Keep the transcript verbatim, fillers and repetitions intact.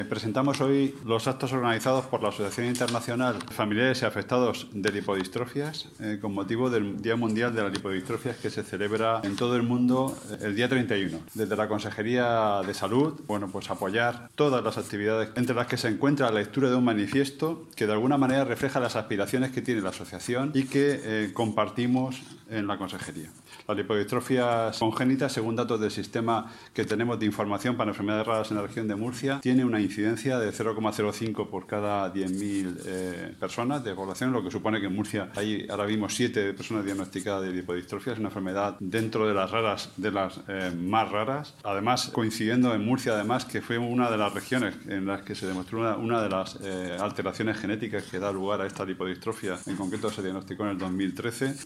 Presentamos hoy los actos organizados por la Asociación Internacional de Familiares y Afectados de Lipodistrofias eh, con motivo del Día Mundial de las Lipodistrofias que se celebra en todo el mundo el día treinta y uno. Desde la Consejería de Salud, bueno, pues apoyar todas las actividades entre las que se encuentra la lectura de un manifiesto que de alguna manera refleja las aspiraciones que tiene la asociación y que eh, compartimos en la Consejería. Las lipodistrofias congénitas, según datos del sistema que tenemos de información para enfermedades raras en la región de Murcia, tiene una incidencia de cero coma cero cinco por cada diez mil eh, personas de población, lo que supone que en Murcia hay ahora mismo siete personas diagnosticadas de lipodistrofias, una enfermedad dentro de las raras, de las eh, más raras. Además, coincidiendo en Murcia, además, que fue una de las regiones en las que se demostró una, una de las eh, alteraciones genéticas que da lugar a esta lipodistrofia, en concreto se diagnosticó en el dos mil trece.